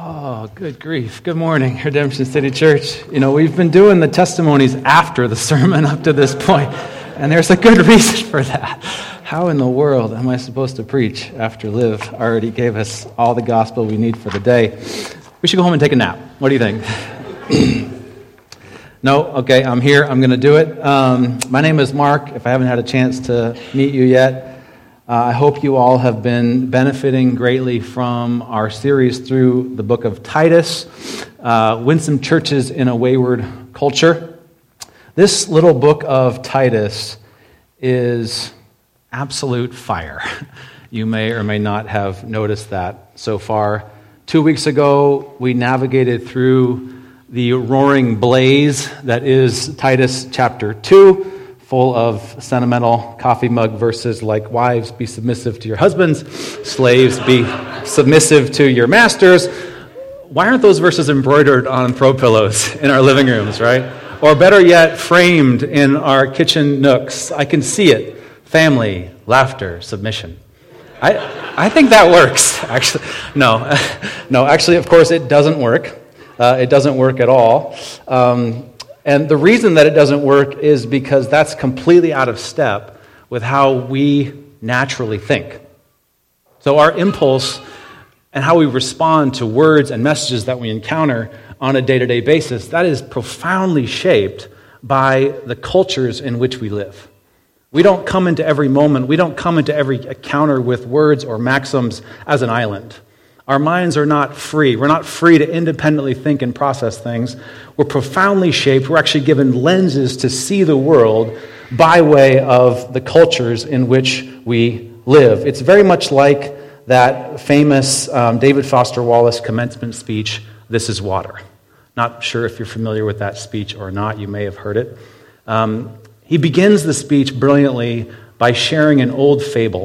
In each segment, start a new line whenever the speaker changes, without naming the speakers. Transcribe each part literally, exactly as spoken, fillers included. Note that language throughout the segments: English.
Oh, good grief. Good morning, Redemption City Church. You know, we've been doing the testimonies after the sermon up to this point, and there's a good reason for that. How in the world am I supposed to preach after Liv already gave us all the gospel we need for the day? We should go home and take a nap. What do you think? No? Okay, I'm here. I'm going to do it. Um, my name is Mark. If I haven't had a chance to meet you yet, Uh, I hope you all have been benefiting greatly from our series through the book of Titus, uh, Winsome Churches in a Wayward Culture. This little book of Titus is absolute fire. You may or may not have noticed that so far. Two weeks ago, we navigated through the roaring blaze that is Titus chapter two, full of sentimental coffee mug verses like, wives, be submissive to your husbands, slaves, be submissive to your masters. Why aren't those verses embroidered on throw pillows in our living rooms, right? Or better yet, framed in our kitchen nooks? I can see it. Family, laughter, submission. I I think that works, actually. No, no, actually, of course, it doesn't work. Uh, it doesn't work at all. Um, And the reason that it doesn't work is because that's completely out of step with how we naturally think. So our impulse and how we respond to words and messages that we encounter on a day-to-day basis, that is profoundly shaped by the cultures in which we live. We don't come into every moment, we don't come into every encounter with words or maxims as an island. Our minds are not free. We're not free to independently think and process things. We're profoundly shaped. We're actually given lenses to see the world by way of the cultures in which we live. It's very much like that famous um, David Foster Wallace commencement speech, "This is Water." Not sure if you're familiar with that speech or not. You may have heard it. Um, he begins the speech brilliantly by sharing an old fable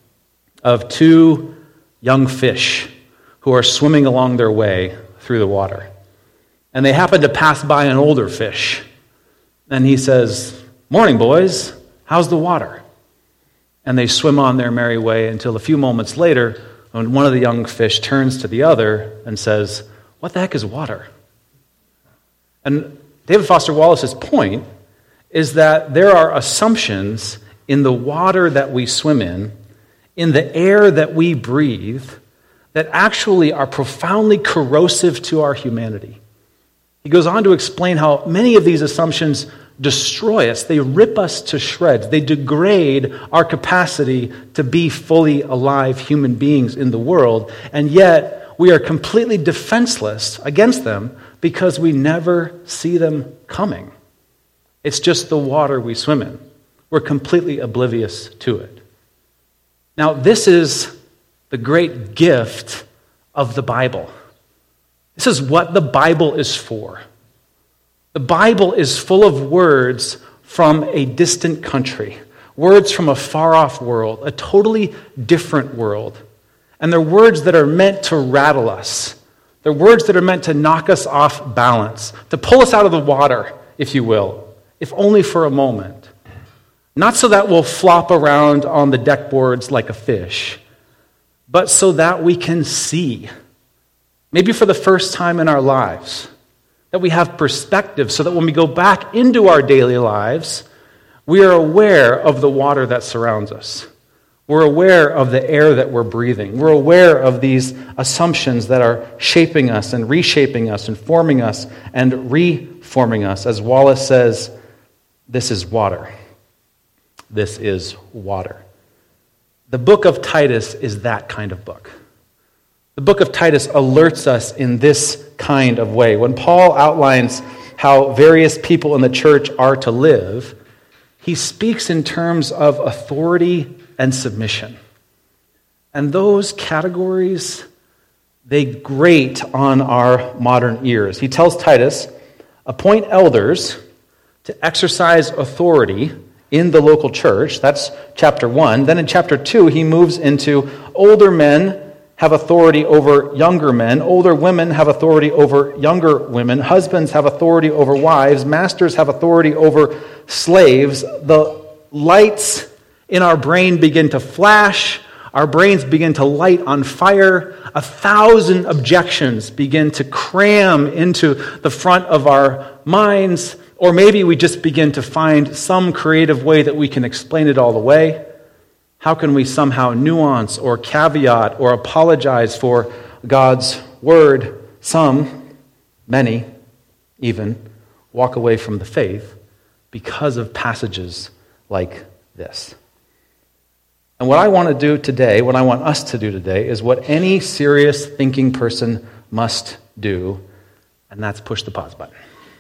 of two young fish who are swimming along their way through the water. And they happen to pass by an older fish. And he says, "Morning, boys. How's the water?" And they swim on their merry way until a few moments later, when one of the young fish turns to the other and says, "What the heck is water?" And David Foster Wallace's point is that there are assumptions in the water that we swim in, in the air that we breathe, that actually are profoundly corrosive to our humanity. He goes on to explain how many of these assumptions destroy us. They rip us to shreds. They degrade our capacity to be fully alive human beings in the world, and yet we are completely defenseless against them because we never see them coming. It's just the water we swim in. We're completely oblivious to it. Now, this is the great gift of the Bible. This is what the Bible is for. The Bible is full of words from a distant country, words from a far-off world, a totally different world. And they're words that are meant to rattle us. They're words that are meant to knock us off balance, to pull us out of the water, if you will, if only for a moment. Not so that we'll flop around on the deck boards like a fish, but so that we can see, maybe for the first time in our lives, that we have perspective so that when we go back into our daily lives, we are aware of the water that surrounds us. We're aware of the air that we're breathing. We're aware of these assumptions that are shaping us and reshaping us and forming us and reforming us. As Wallace says, this is water. This is water. The book of Titus is that kind of book. The book of Titus alerts us in this kind of way. When Paul outlines how various people in the church are to live, he speaks in terms of authority and submission. And those categories, they grate on our modern ears. He tells Titus, appoint elders to exercise authority in the local church. That's chapter one. Then in chapter two, he moves into older men have authority over younger men. Older women have authority over younger women. Husbands have authority over wives. Masters have authority over slaves. The lights in our brain begin to flash. Our brains begin to light on fire. A thousand objections begin to cram into the front of our minds. Or maybe we just begin to find some creative way that we can explain it all away. How can we somehow nuance or caveat or apologize for God's word? Some, many even, walk away from the faith because of passages like this. And what I want to do today, what I want us to do today, is what any serious thinking person must do, and that's push the pause button.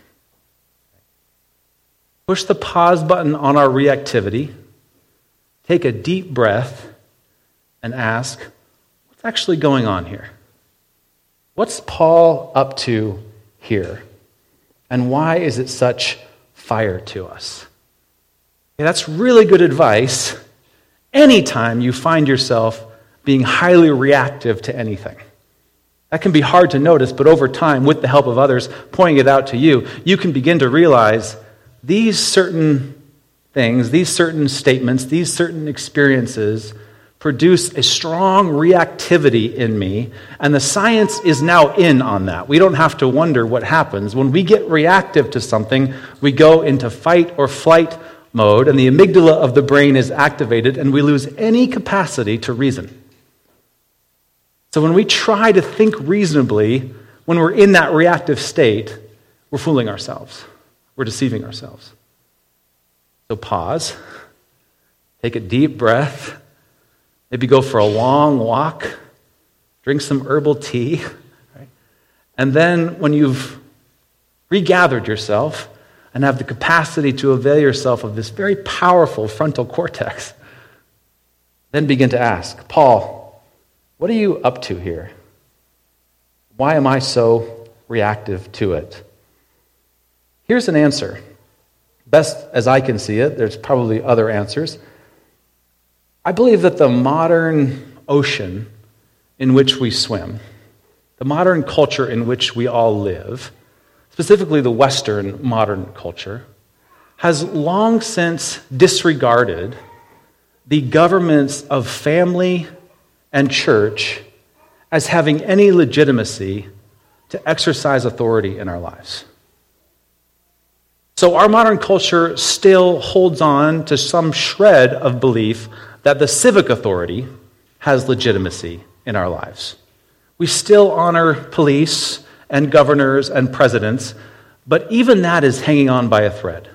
Push the pause button on our reactivity, take a deep breath, and ask, what's actually going on here? What's Paul up to here? And why is it such fire to us? Okay, that's really good advice anytime you find yourself being highly reactive to anything. That can be hard to notice, but over time, with the help of others pointing it out to you, you can begin to realize these certain things, these certain statements, these certain experiences produce a strong reactivity in me, and the science is now in on that. We don't have to wonder what happens. When we get reactive to something, we go into fight or flight mode, and the amygdala of the brain is activated, and we lose any capacity to reason. So when we try to think reasonably, when we're in that reactive state, we're fooling ourselves. We're deceiving ourselves. So pause, take a deep breath, maybe go for a long walk, drink some herbal tea, right? And then when you've regathered yourself and have the capacity to avail yourself of this very powerful frontal cortex, then begin to ask, Paul, what are you up to here? Why am I so reactive to it? Here's an answer. Best as I can see it, there's probably other answers. I believe that the modern ocean in which we swim, the modern culture in which we all live, specifically the Western modern culture, has long since disregarded the governments of family and church as having any legitimacy to exercise authority in our lives. So our modern culture still holds on to some shred of belief that the civic authority has legitimacy in our lives. We still honor police and governors and presidents, but even that is hanging on by a thread.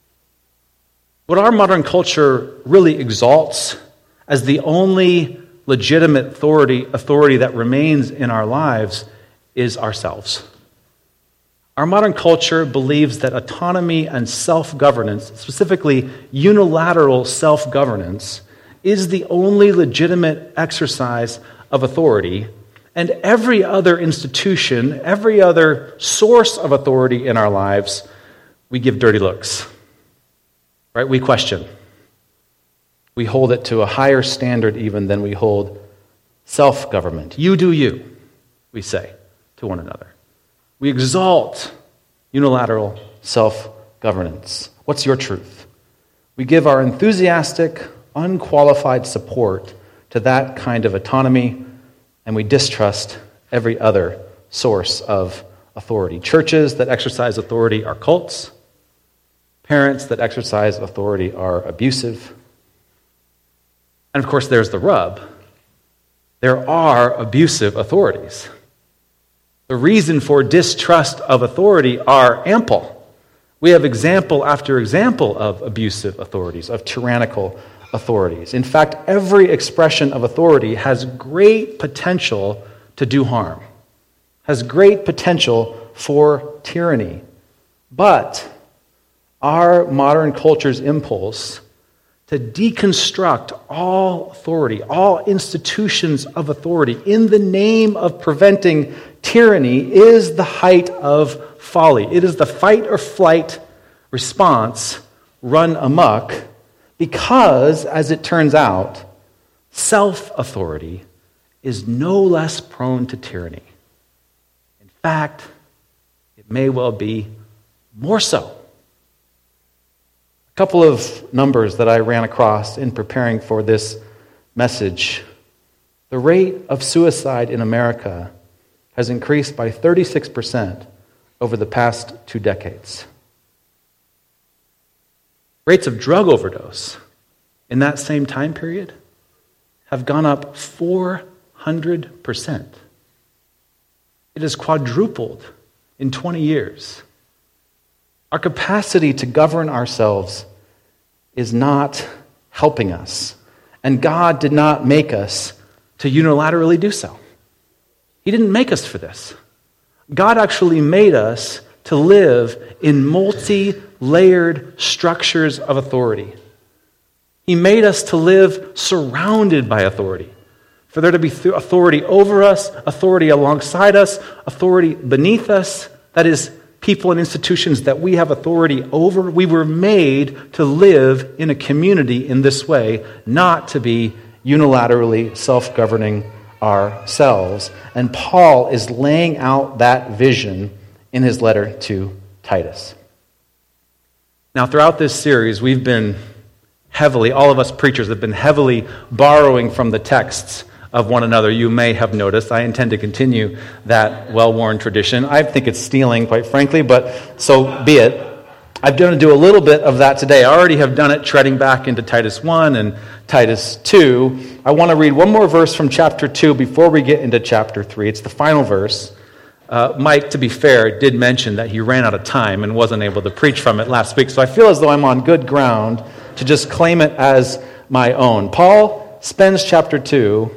What our modern culture really exalts as the only legitimate authority, authority that remains in our lives is ourselves. Our modern culture believes that autonomy and self-governance, specifically unilateral self-governance, is the only legitimate exercise of authority, and every other institution, every other source of authority in our lives, we give dirty looks. Right? We question. We hold it to a higher standard even than we hold self-government. You do you, we say to one another. We exalt unilateral self-governance. What's your truth? We give our enthusiastic, unqualified support to that kind of autonomy, and we distrust every other source of authority. Churches that exercise authority are cults. Parents that exercise authority are abusive. And of course, there's the rub. There are abusive authorities. The reason for distrust of authority are ample. We have example after example of abusive authorities, of tyrannical authorities. In fact, every expression of authority has great potential to do harm, has great potential for tyranny. But our modern culture's impulse to deconstruct all authority, all institutions of authority in the name of preventing tyranny is the height of folly. It is the fight or flight response run amok because, as it turns out, self-authority is no less prone to tyranny. In fact, it may well be more so. A couple of numbers that I ran across in preparing for this message The rate of suicide in America has increased by thirty-six percent over the past two decades. Rates of drug overdose in that same time period have gone up four hundred percent. It has quadrupled in twenty years. Our capacity to govern ourselves is not helping us, and God did not make us to unilaterally do so. He didn't make us for this. God actually made us to live in multi-layered structures of authority. He made us to live surrounded by authority. For there to be authority over us, authority alongside us, authority beneath us, that is, people and institutions that we have authority over. We were made to live in a community in this way, not to be unilaterally self-governing ourselves. And Paul is laying out that vision in his letter to Titus. Now, throughout this series, we've been heavily, all of us preachers have been heavily borrowing from the texts of one another. You may have noticed. I intend to continue that well-worn tradition. I think it's stealing, quite frankly, but so be it. I'm going to do a little bit of that today. I already have done it, treading back into Titus one and Titus two. I want to read one more verse from chapter two before we get into chapter three. It's the final verse. Uh, Mike, to be fair, did mention that he ran out of time and wasn't able to preach from it last week, so I feel as though I'm on good ground to just claim it as my own. Paul spends chapter two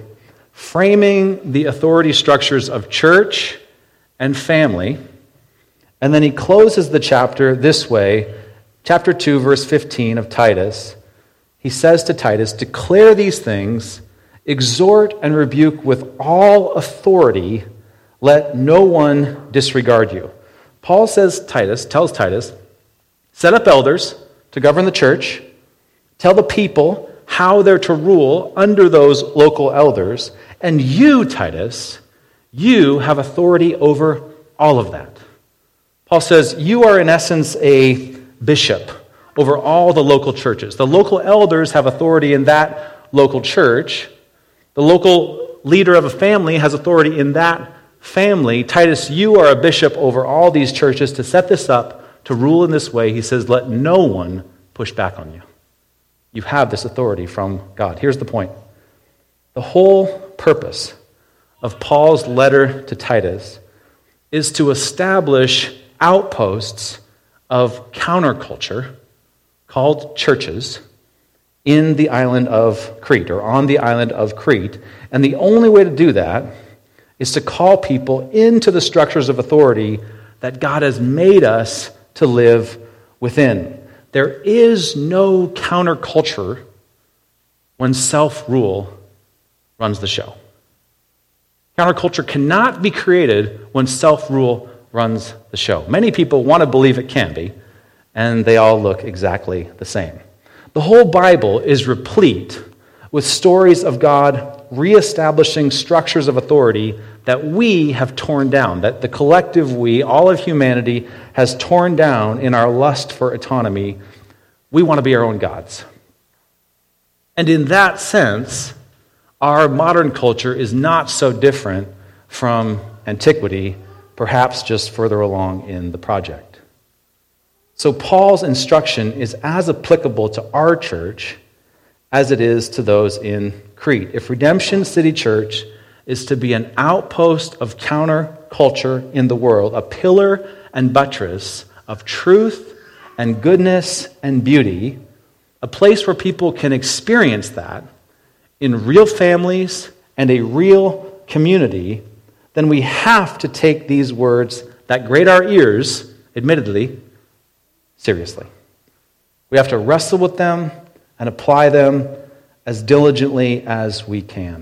framing the authority structures of church and family, and then he closes the chapter this way. Chapter two, verse fifteen of Titus, he says to Titus, "Declare these things, exhort and rebuke with all authority, let no one disregard you." Paul says Titus, tells Titus, set up elders to govern the church, tell the people how they're to rule under those local elders, and you, Titus, you have authority over all of that. Paul says you are in essence a bishop over all the local churches. The local elders have authority in that local church. The local leader of a family has authority in that family. Titus, you are a bishop over all these churches to set this up, to rule in this way. He says, let no one push back on you. You have this authority from God. Here's the point. The whole purpose of Paul's letter to Titus is to establish outposts of counterculture called churches in the island of Crete, or on the island of Crete. And the only way to do that is to call people into the structures of authority that God has made us to live within. There is no counterculture when self-rule runs the show. Counterculture cannot be created when self-rule runs the show. Many people want to believe it can be, and they all look exactly the same. The whole Bible is replete with stories of God reestablishing structures of authority that we have torn down, that the collective we, all of humanity, has torn down in our lust for autonomy. We want to be our own gods. And in that sense, our modern culture is not so different from antiquity, perhaps just further along in the project. So Paul's instruction is as applicable to our church as it is to those in Crete. If Redemption City Church is to be an outpost of counterculture in the world, a pillar and buttress of truth and goodness and beauty, a place where people can experience that in real families and a real community, then we have to take these words that grate our ears, admittedly, seriously. We have to wrestle with them and apply them as diligently as we can.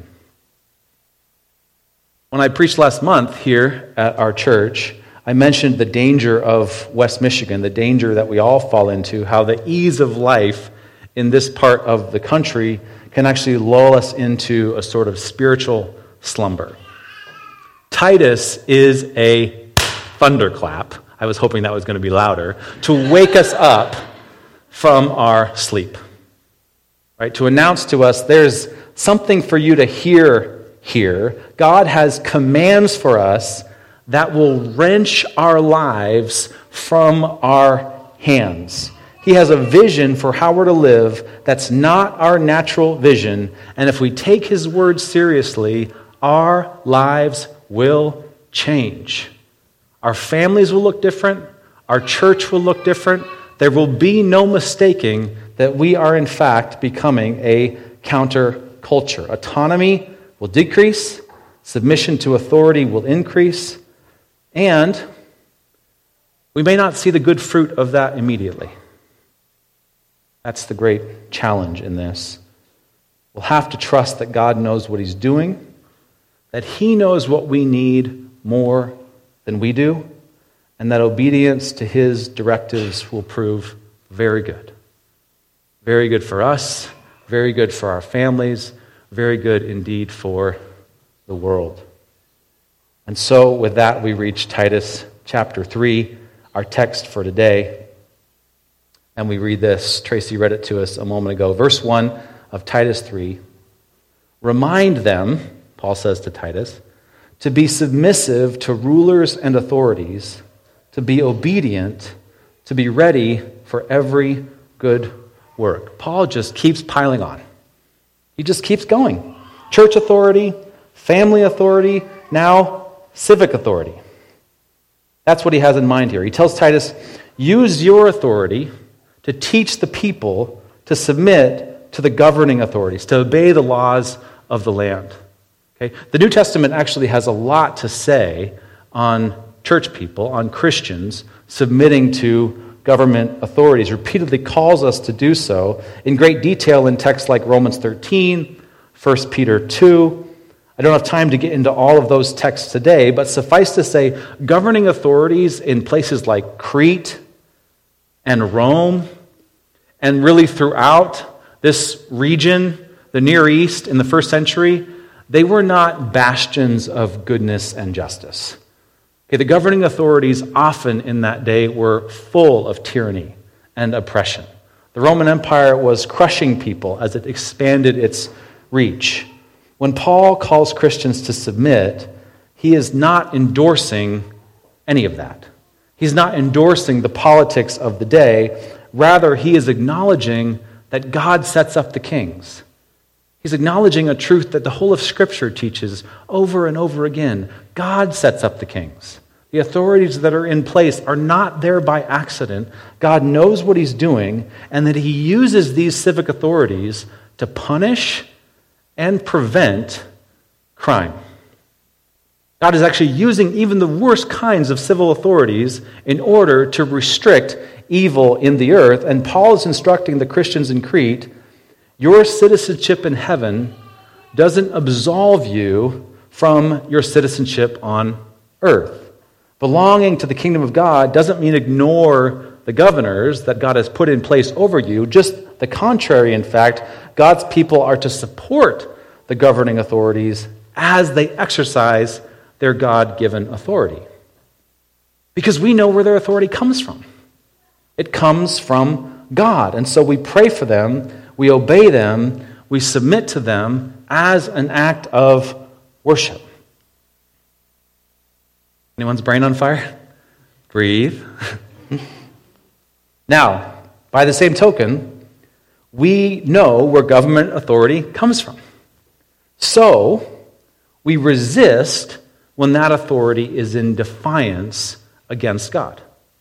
When I preached last month here at our church, I mentioned the danger of West Michigan, the danger that we all fall into, how the ease of life in this part of the country can actually lull us into a sort of spiritual slumber. Titus is a thunderclap. I was hoping that was going to be louder, to wake us up from our sleep. Right? To announce to us there's something for you to hear here. God has commands for us that will wrench our lives from our hands. He has a vision for how we're to live that's not our natural vision. And if we take his word seriously, our lives will change. Our families will look different. Our church will look different. There will be no mistaking that we are in fact becoming a counterculture. Autonomy will decrease. Submission to authority will increase. And we may not see the good fruit of that immediately. That's the great challenge in this. We'll have to trust that God knows what he's doing, that he knows what we need more than we do, and that obedience to his directives will prove very good. Very good for us, very good for our families, very good indeed for the world. And so with that, we reach Titus chapter three, our text for today. And we read this. Tracy read it to us a moment ago. Verse one of Titus three. Remind them, Paul says to Titus, to be submissive to rulers and authorities, to be obedient, to be ready for every good work. Paul just keeps piling on. He just keeps going. Church authority, family authority, now civic authority. That's what he has in mind here. He tells Titus, use your authority to teach the people to submit to the governing authorities, to obey the laws of the land. Okay? The New Testament actually has a lot to say on church people, on Christians, submitting to government authorities. Repeatedly calls us to do so in great detail in texts like Romans thirteen, First Peter two. I don't have time to get into all of those texts today, but suffice to say, governing authorities in places like Crete and Rome, and really throughout this region, the Near East in the first century, they were not bastions of goodness and justice. Okay, the governing authorities often in that day were full of tyranny and oppression. The Roman Empire was crushing people as it expanded its reach. When Paul calls Christians to submit, he is not endorsing any of that. He's not endorsing the politics of the day. Rather, he is acknowledging that God sets up the kings. He's acknowledging a truth that the whole of Scripture teaches over and over again. God sets up the kings. The authorities that are in place are not there by accident. God knows what he's doing, and that he uses these civic authorities to punish and prevent crime. God is actually using even the worst kinds of civil authorities in order to restrict evil in the earth. And Paul is instructing the Christians in Crete, your citizenship in heaven doesn't absolve you from your citizenship on earth. Belonging to the kingdom of God doesn't mean ignore the governors that God has put in place over you. Just the contrary, in fact, God's people are to support the governing authorities as they exercise their God-given authority. Because we know where their authority comes from. It comes from God. And so we pray for them, we obey them, we submit to them as an act of worship. Anyone's brain on fire? Breathe. Now, by the same token, we know where government authority comes from. So, we resist when that authority is in defiance against God.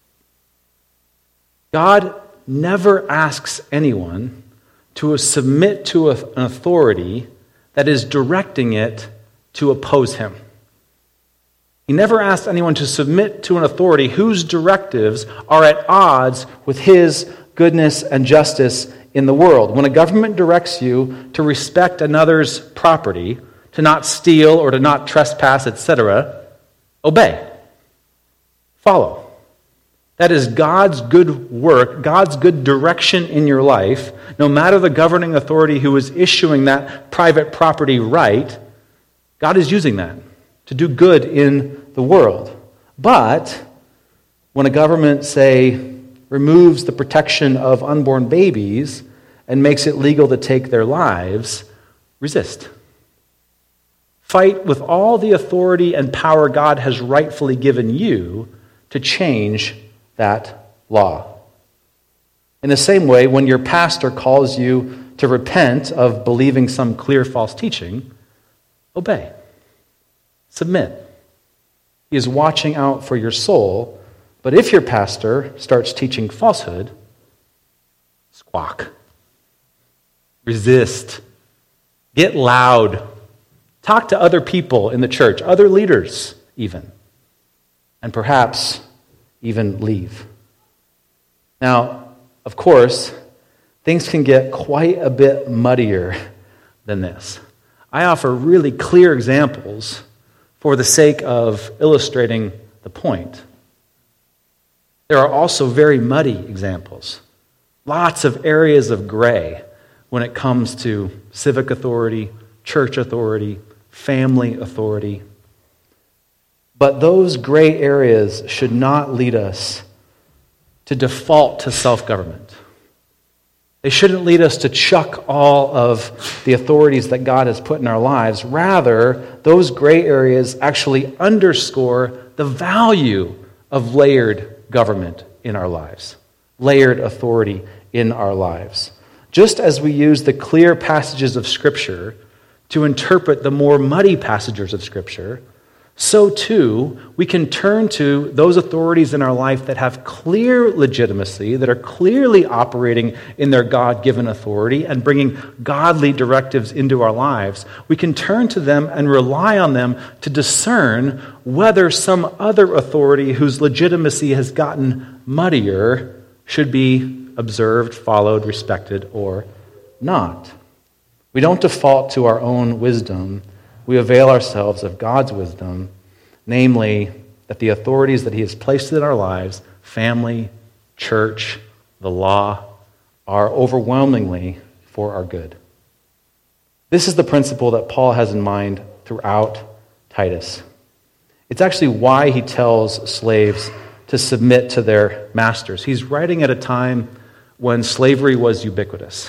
God never asks anyone to submit to an authority that is directing it to oppose him. He never asks anyone to submit to an authority whose directives are at odds with his goodness and justice in the world. When a government directs you to respect another's property, to not steal or to not trespass, et cetera, obey. Follow. That is God's good work, God's good direction in your life, no matter the governing authority who is issuing that private property right. God is using that to do good in the world. But when a government, say, removes the protection of unborn babies and makes it legal to take their lives, resist. fight with all the authority and power God has rightfully given you to change that law. In the same way, when your pastor calls you to repent of believing some clear false teaching, obey. Submit. He is watching out for your soul, but if your pastor starts teaching falsehood, squawk. Resist. Get loud. Talk to other people in the church, other leaders even, and perhaps even leave. Now, of course, things can get quite a bit muddier than this. I offer really clear examples for the sake of illustrating the point. There are also very muddy examples. Lots of areas of gray when it comes to civic authority, church authority, family authority. But those gray areas should not lead us to default to self-government. They shouldn't lead us to chuck all of the authorities that God has put in our lives. Rather, those gray areas actually underscore the value of layered government in our lives, layered authority in our lives. Just as we use the clear passages of Scripture to interpret the more muddy passages of Scripture, so too we can turn to those authorities in our life that have clear legitimacy, that are clearly operating in their God-given authority and bringing godly directives into our lives. We can turn to them and rely on them to discern whether some other authority whose legitimacy has gotten muddier should be observed, followed, respected, or not. We don't default to our own wisdom. We avail ourselves of God's wisdom, namely that the authorities that He has placed in our lives, family, church, the law, are overwhelmingly for our good. This is the principle that Paul has in mind throughout Titus. It's actually why he tells slaves to submit to their masters. He's writing at a time when slavery was ubiquitous.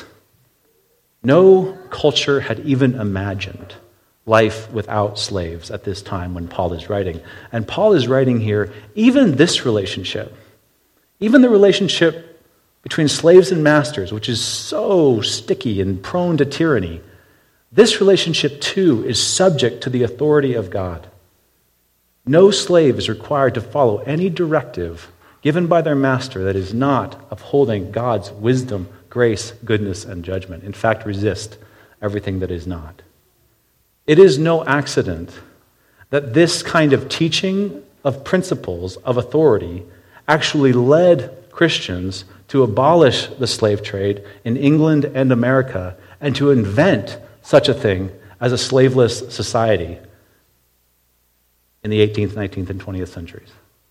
No culture had even imagined life without slaves at this time when Paul is writing. And Paul is writing here, even this relationship, even the relationship between slaves and masters, which is so sticky and prone to tyranny, this relationship too is subject to the authority of God. No slave is required to follow any directive given by their master that is not upholding God's wisdom, grace, goodness, and judgment. In fact, resist everything that is not. It is no accident that this kind of teaching of principles of authority actually led Christians to abolish the slave trade in England and America and to invent such a thing as a slaveless society in the eighteenth, nineteenth, and twentieth centuries.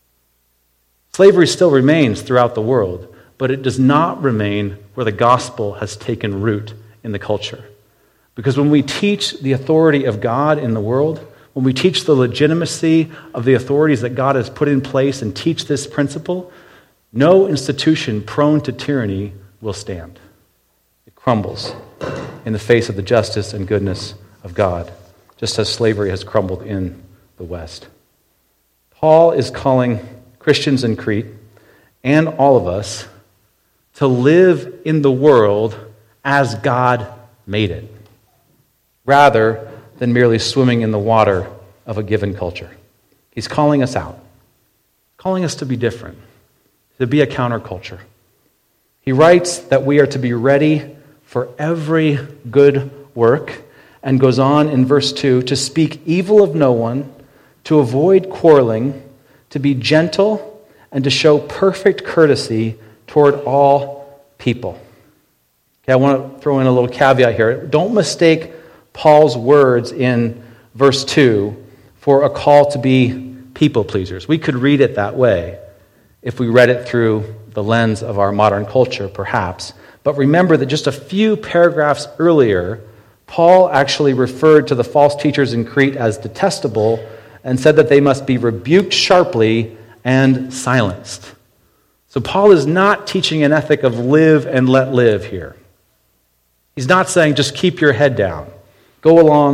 Slavery still remains throughout the world, but it does not remain where the gospel has taken root in the culture. Because when we teach the authority of God in the world, when we teach the legitimacy of the authorities that God has put in place and teach this principle, no institution prone to tyranny will stand. It crumbles in the face of the justice and goodness of God, just as slavery has crumbled in the West. Paul is calling Christians in Crete and all of us to live in the world as God made it, rather than merely swimming in the water of a given culture. He's calling us out, calling us to be different, to be a counterculture. He writes that we are to be ready for every good work, and goes on in verse two, to speak evil of no one, to avoid quarreling, to be gentle, and to show perfect courtesy toward all people. Okay, I want to throw in a little caveat here. Don't mistake Paul's words in verse two for a call to be people pleasers. We could read it that way if we read it through the lens of our modern culture, perhaps. But remember that just a few paragraphs earlier, Paul actually referred to the false teachers in Crete as detestable and said that they must be rebuked sharply and silenced. So Paul is not teaching an ethic of live and let live here. He's not saying just keep your head down. Go along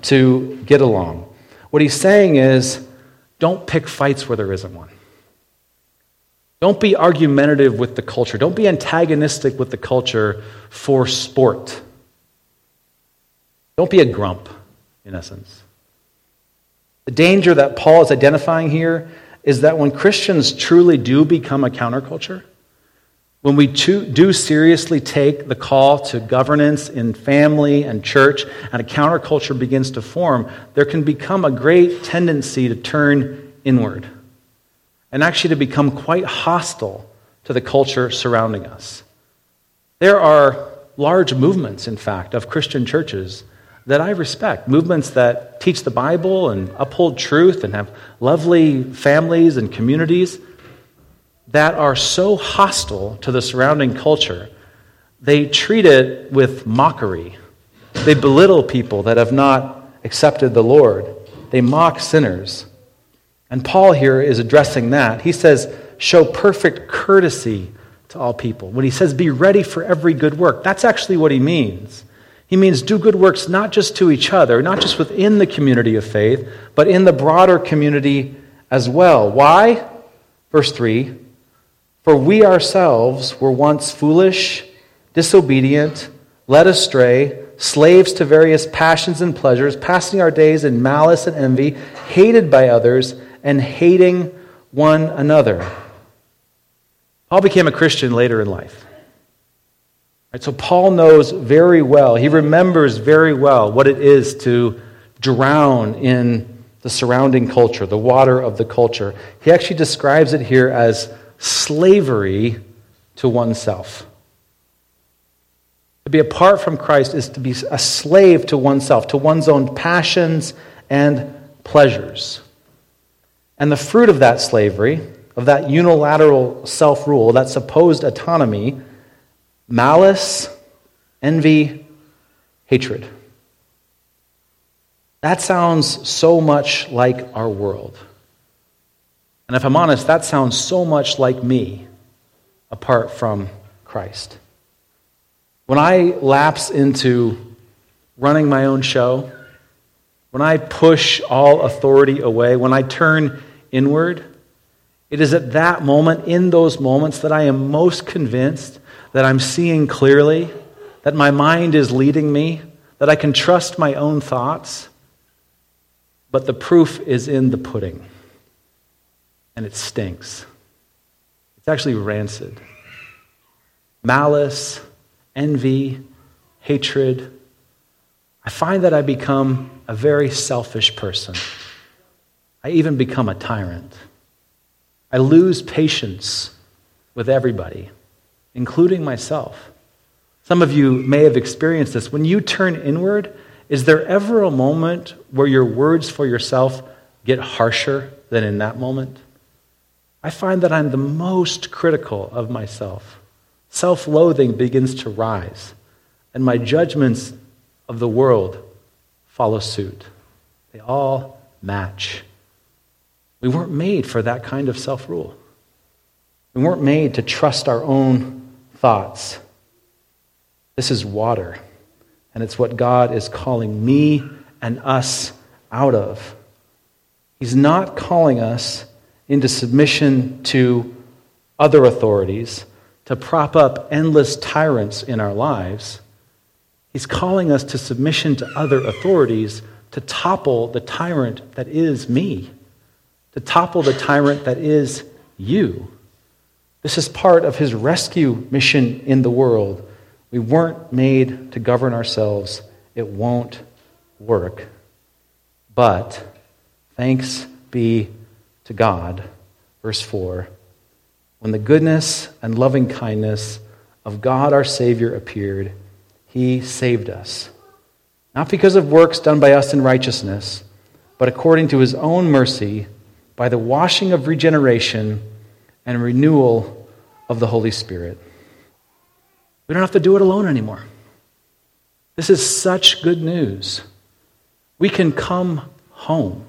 to get along. What he's saying is, don't pick fights where there isn't one. Don't be argumentative with the culture. Don't be antagonistic with the culture for sport. Don't be a grump, in essence. The danger that Paul is identifying here is that when Christians truly do become a counterculture, when we do seriously take the call to governance in family and church, and a counterculture begins to form, there can become a great tendency to turn inward and actually to become quite hostile to the culture surrounding us. There are large movements, in fact, of Christian churches that I respect, movements that teach the Bible and uphold truth and have lovely families and communities that are so hostile to the surrounding culture, they treat it with mockery. They belittle people that have not accepted the Lord. They mock sinners. And Paul here is addressing that. He says, show perfect courtesy to all people. When he says, be ready for every good work, that's actually what he means. He means do good works not just to each other, not just within the community of faith, but in the broader community as well. Why? Verse three, for we ourselves were once foolish, disobedient, led astray, slaves to various passions and pleasures, passing our days in malice and envy, hated by others, and hating one another. Paul became a Christian later in life. Right, so Paul knows very well, he remembers very well what it is to drown in the surrounding culture, the water of the culture. He actually describes it here as slavery to oneself. To be apart from Christ is to be a slave to oneself, to one's own passions and pleasures. And the fruit of that slavery, of that unilateral self-rule, that supposed autonomy, malice, envy, hatred. That sounds so much like our world. And if I'm honest, that sounds so much like me apart from Christ. When I lapse into running my own show, when I push all authority away, when I turn inward, it is at that moment, in those moments, that I am most convinced that I'm seeing clearly, that my mind is leading me, that I can trust my own thoughts. But the proof is in the pudding. And it stinks. It's actually rancid. Malice, envy, hatred. I find that I become a very selfish person. I even become a tyrant. I lose patience with everybody, including myself. Some of you may have experienced this. When you turn inward, is there ever a moment where your words for yourself get harsher than in that moment? I find that I'm the most critical of myself. Self-loathing begins to rise, and my judgments of the world follow suit. They all match. We weren't made for that kind of self-rule. We weren't made to trust our own thoughts. This is water, and it's what God is calling me and us out of. He's not calling us into submission to other authorities, to prop up endless tyrants in our lives. He's calling us to submission to other authorities to topple the tyrant that is me, to topple the tyrant that is you. This is part of his rescue mission in the world. We weren't made to govern ourselves. It won't work. But thanks be to God, verse four, when the goodness and loving kindness of God our Savior appeared, he saved us, not because of works done by us in righteousness, but according to his own mercy, by the washing of regeneration and renewal of the Holy Spirit. We don't have to do it alone anymore. This is such good news. We can come home.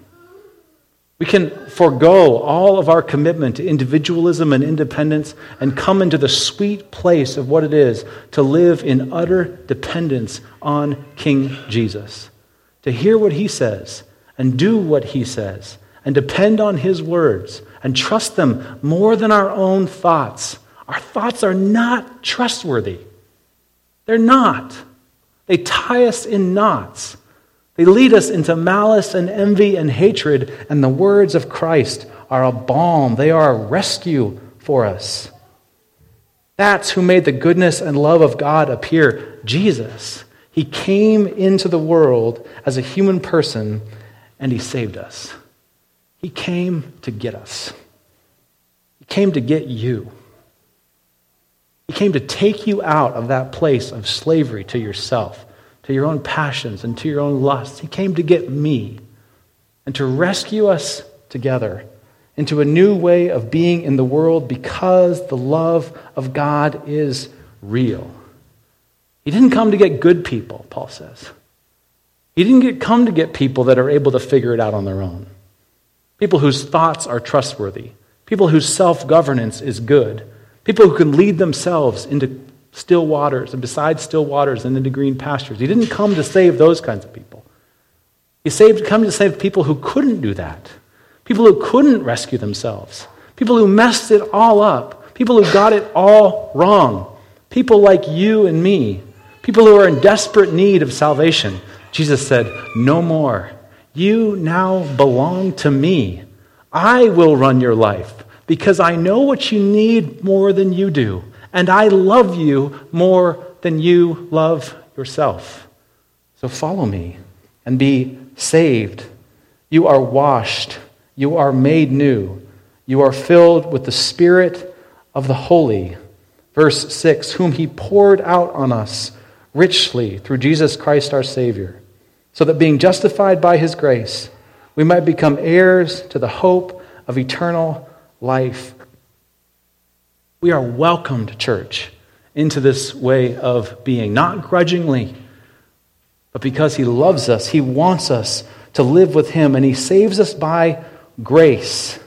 We can forego all of our commitment to individualism and independence and come into the sweet place of what it is to live in utter dependence on King Jesus, to hear what he says and do what he says and depend on his words and trust them more than our own thoughts. Our thoughts are not trustworthy. They're not. They tie us in knots. They lead us into malice and envy and hatred, and the words of Christ are a balm. They are a rescue for us. That's who made the goodness and love of God appear, Jesus. He came into the world as a human person, and he saved us. He came to get us. He came to get you. He came to take you out of that place of slavery to yourself, to your own passions and to your own lusts. He came to get me and to rescue us together into a new way of being in the world because the love of God is real. He didn't come to get good people, Paul says. He didn't get, come to get people that are able to figure it out on their own. People whose thoughts are trustworthy. People whose self-governance is good. People who can lead themselves into still waters and beside still waters and into green pastures. He didn't come to save those kinds of people. He saved, come to save people who couldn't do that. People who couldn't rescue themselves. People who messed it all up. People who got it all wrong. People like you and me. People who are in desperate need of salvation. Jesus said, no more. You now belong to me. I will run your life because I know what you need more than you do. And I love you more than you love yourself. So follow me and be saved. You are washed. You are made new. You are filled with the Spirit of the Holy. Verse six, whom he poured out on us richly through Jesus Christ our Savior, so that being justified by his grace, we might become heirs to the hope of eternal life. We are welcomed, church, into this way of being, not grudgingly, but because he loves us. He wants us to live with him, and he saves us by grace,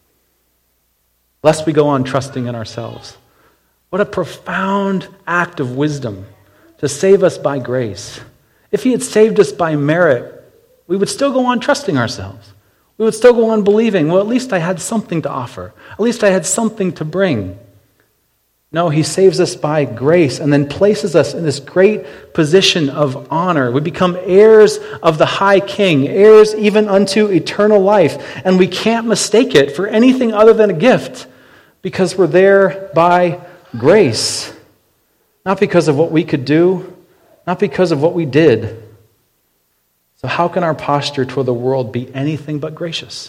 lest we go on trusting in ourselves. What a profound act of wisdom to save us by grace. If he had saved us by merit, we would still go on trusting ourselves. We would still go on believing, well, at least I had something to offer. At least I had something to bring. No, he saves us by grace and then places us in this great position of honor. We become heirs of the high king, heirs even unto eternal life. And we can't mistake it for anything other than a gift because we're there by grace. Not because of what we could do, not because of what we did. So how can our posture toward the world be anything but gracious?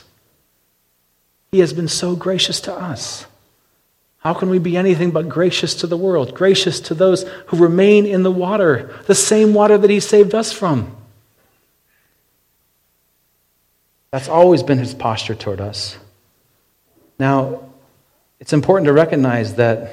He has been so gracious to us. How can we be anything but gracious to the world, gracious to those who remain in the water, the same water that he saved us from? That's always been his posture toward us. Now, it's important to recognize that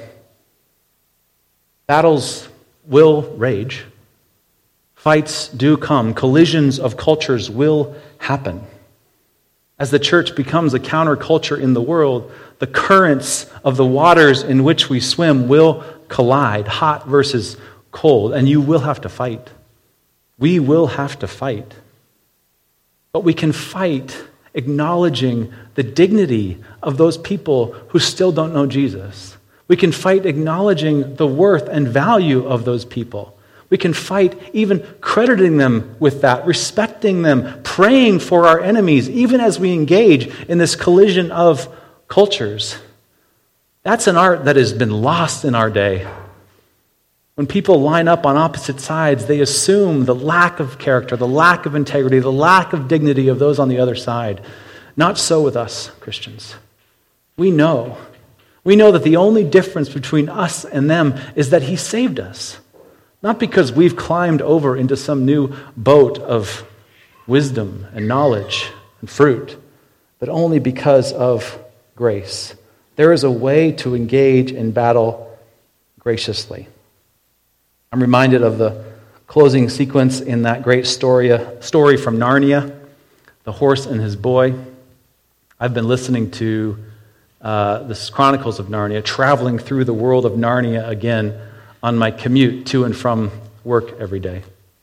battles will rage. Fights do come. Collisions of cultures will happen. As the church becomes a counterculture in the world, the currents of the waters in which we swim will collide, hot versus cold, and you will have to fight. We will have to fight. But we can fight acknowledging the dignity of those people who still don't know Jesus. We can fight acknowledging the worth and value of those people. We can fight even crediting them with that, respecting them, praying for our enemies, even as we engage in this collision of cultures. That's an art that has been lost in our day. When people line up on opposite sides, they assume the lack of character, the lack of integrity, the lack of dignity of those on the other side. Not so with us, Christians. We know. We know that the only difference between us and them is that he saved us. Not because we've climbed over into some new boat of wisdom and knowledge and fruit, but only because of grace. There is a way to engage in battle graciously. I'm reminded of the closing sequence in that great story, uh, story from Narnia, The Horse and His Boy. I've been listening to uh, the Chronicles of Narnia, traveling through the world of Narnia again on my commute to and from work every day.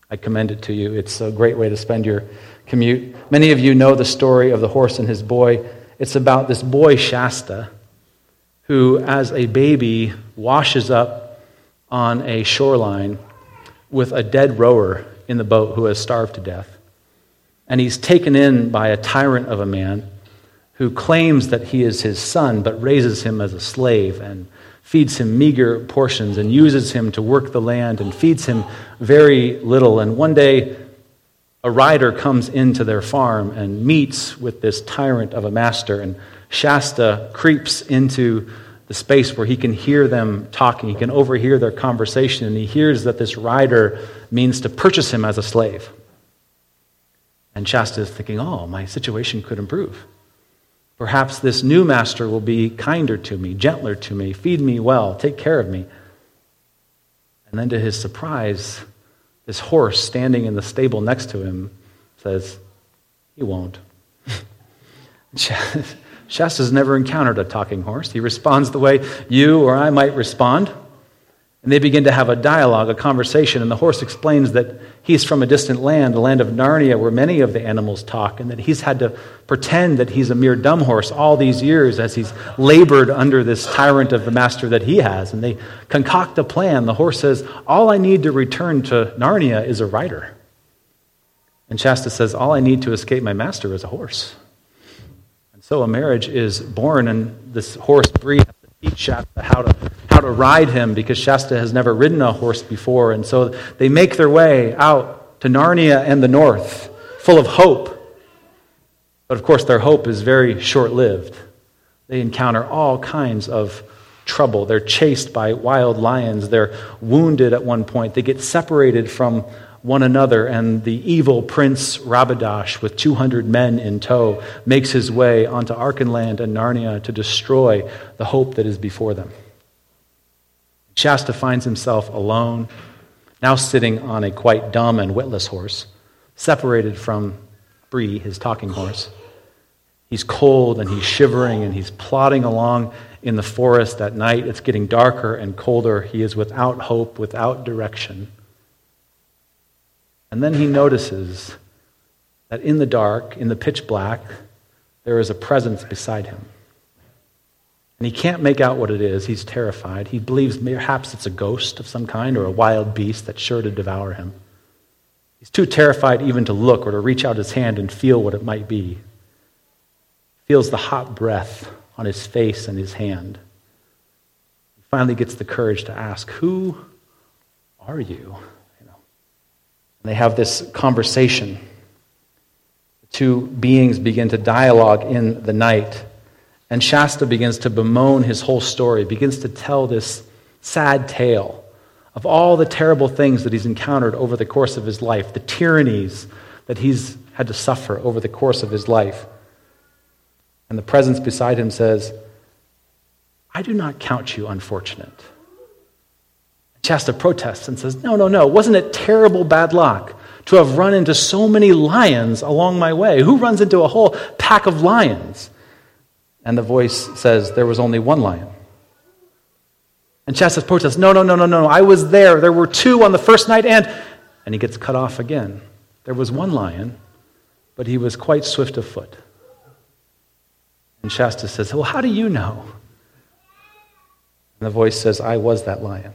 I commend it to you. It's a great way to spend your commute. Many of you know the story of the horse and his boy. It's about this boy, Shasta, who, as a baby, washes up on a shoreline with a dead rower in the boat who has starved to death. And he's taken in by a tyrant of a man who claims that he is his son, but raises him as a slave and feeds him meager portions and uses him to work the land and feeds him very little. And one day, a rider comes into their farm and meets with this tyrant of a master, and Shasta creeps into the space where he can hear them talking. He can overhear their conversation, and he hears that this rider means to purchase him as a slave. And Shasta is thinking, oh, my situation could improve. Perhaps this new master will be kinder to me, gentler to me, feed me well, take care of me. And then to his surprise, this horse standing in the stable next to him says, he won't. Shasta's never encountered a talking horse. He responds the way you or I might respond. And they begin to have a dialogue, a conversation, and the horse explains that he's from a distant land, the land of Narnia, where many of the animals talk, and that he's had to pretend that he's a mere dumb horse all these years as he's labored under this tyrant of the master that he has. And they concoct a plan. The horse says, all I need to return to Narnia is a rider. And Shasta says, all I need to escape my master is a horse. And so a marriage is born, and this horse Bree has to teach Shasta how to how to ride him, because Shasta has never ridden a horse before. And so they make their way out to Narnia and the north, full of hope. But of course, their hope is very short-lived. They encounter all kinds of trouble. They're chased by wild lions. They're wounded at one point. They get separated from one another, and the evil Prince Rabidash, with two hundred men in tow, makes his way onto Archenland and Narnia to destroy the hope that is before them. Shasta finds himself alone, now sitting on a quite dumb and witless horse, separated from Bree, his talking horse. He's cold and he's shivering and he's plodding along in the forest at night. It's getting darker and colder. He is without hope, without direction. And then he notices that in the dark, in the pitch black, there is a presence beside him. And he can't make out what it is. He's terrified. He believes perhaps it's a ghost of some kind or a wild beast that's sure to devour him. He's too terrified even to look or to reach out his hand and feel what it might be. He feels the hot breath on his face and his hand. He finally gets the courage to ask, who are you? You know. And they have this conversation. The two beings begin to dialogue in the night. And Shasta begins to bemoan his whole story, begins to tell this sad tale of all the terrible things that he's encountered over the course of his life, the tyrannies that he's had to suffer over the course of his life. And the presence beside him says, I do not count you unfortunate. Shasta protests and says, no, no, no, wasn't it terrible bad luck to have run into so many lions along my way? Who runs into a whole pack of lions? And the voice says, there was only one lion. And Shasta protests, no, no, no, no, no, I was there. There were two on the first night, and... And he gets cut off again. There was one lion, but he was quite swift of foot. And Shasta says, well, how do you know? And the voice says, I was that lion.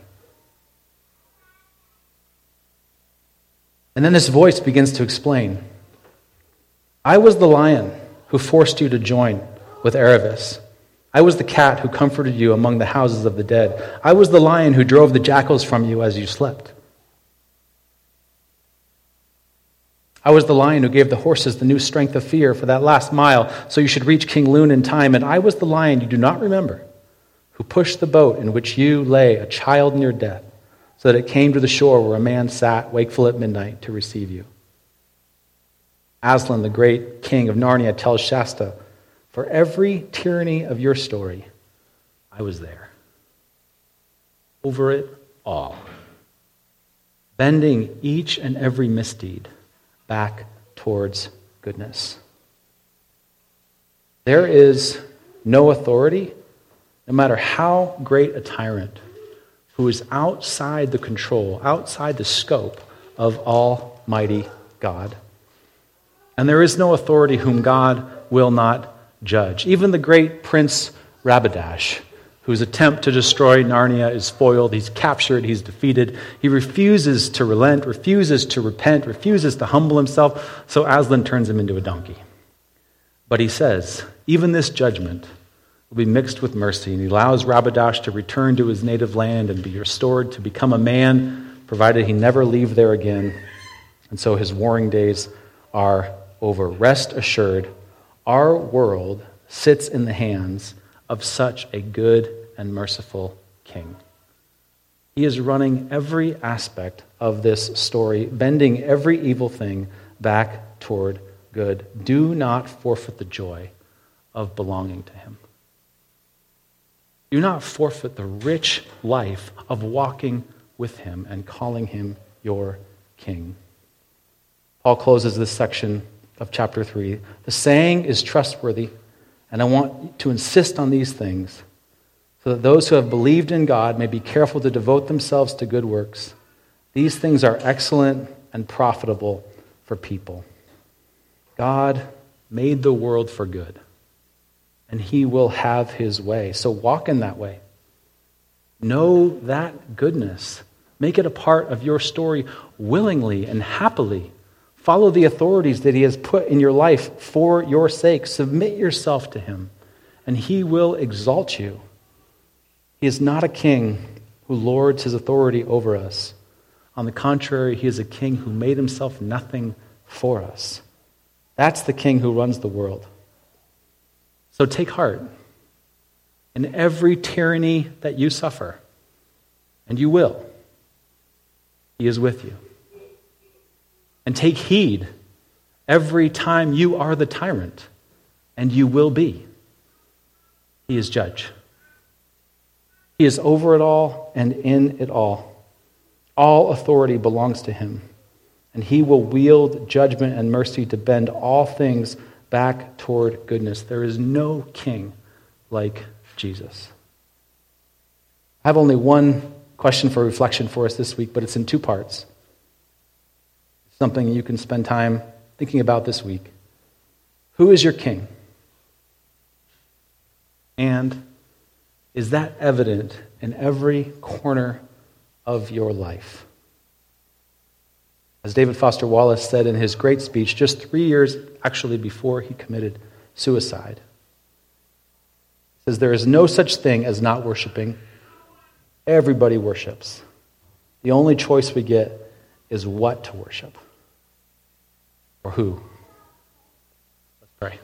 And then this voice begins to explain. I was the lion who forced you to join with Erebus. I was the cat who comforted you among the houses of the dead. I was the lion who drove the jackals from you as you slept. I was the lion who gave the horses the new strength of fear for that last mile so you should reach King Lune in time. And I was the lion you do not remember who pushed the boat in which you lay a child near death so that it came to the shore where a man sat wakeful at midnight to receive you. Aslan, the great king of Narnia, tells Shasta, for every tyranny of your story, I was there. Over it all. Bending each and every misdeed back towards goodness. There is no authority, no matter how great a tyrant, who is outside the control, outside the scope of Almighty God. And there is no authority whom God will not judge. Even the great Prince Rabadash, whose attempt to destroy Narnia is foiled, he's captured, he's defeated. He refuses to relent, refuses to repent, refuses to humble himself, so Aslan turns him into a donkey. But he says, even this judgment will be mixed with mercy, and he allows Rabadash to return to his native land and be restored to become a man, provided he never leave there again. And so his warring days are over. Rest assured, our world sits in the hands of such a good and merciful king. He is running every aspect of this story, bending every evil thing back toward good. Do not forfeit the joy of belonging to him. Do not forfeit the rich life of walking with him and calling him your king. Paul closes this section of chapter three. The saying is trustworthy, and I want to insist on these things so that those who have believed in God may be careful to devote themselves to good works. These things are excellent and profitable for people. God made the world for good, and he will have his way. So walk in that way. Know that goodness. Make it a part of your story willingly and happily. Follow the authorities that he has put in your life for your sake. Submit yourself to him, and he will exalt you. He is not a king who lords his authority over us. On the contrary, he is a king who made himself nothing for us. That's the king who runs the world. So take heart in every tyranny that you suffer, and you will. He is with you. And take heed every time you are the tyrant, and you will be. He is judge. He is over it all and in it all. All authority belongs to him, and he will wield judgment and mercy to bend all things back toward goodness. There is no king like Jesus. I have only one question for reflection for us this week, but it's in two parts. Something you can spend time thinking about this week. Who is your king? And is that evident in every corner of your life? As David Foster Wallace said in his great speech, just three years actually before he committed suicide, he says, there is no such thing as not worshiping. Everybody worships. The only choice we get is what to worship. Or who? Let's pray.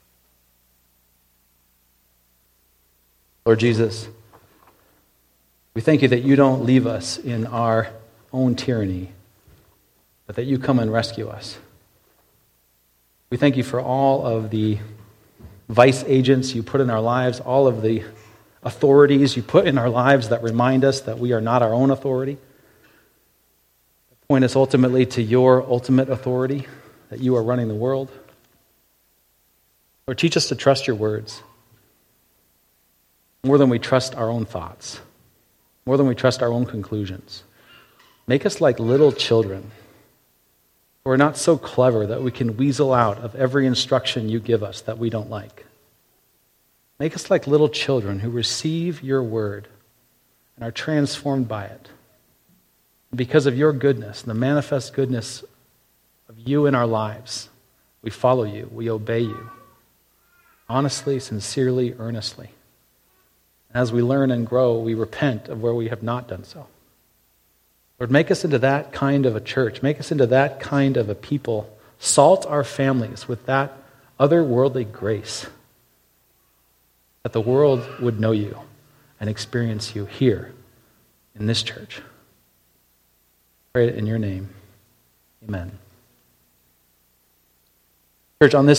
Lord Jesus, we thank you that you don't leave us in our own tyranny, but that you come and rescue us. We thank you for all of the vice agents you put in our lives, all of the authorities you put in our lives that remind us that we are not our own authority, that point us ultimately to your ultimate authority, that you are running the world. Lord, teach us to trust your words more than we trust our own thoughts, more than we trust our own conclusions. Make us like little children who are not so clever that we can weasel out of every instruction you give us that we don't like. Make us like little children who receive your word and are transformed by it. Because of your goodness, the manifest goodness of you in our lives, we follow you, we obey you, honestly, sincerely, earnestly. As we learn and grow, we repent of where we have not done so. Lord, make us into that kind of a church. Make us into that kind of a people. Salt our families with that otherworldly grace, that the world would know you and experience you here in this church. Pray it in your name. Amen. Church, on this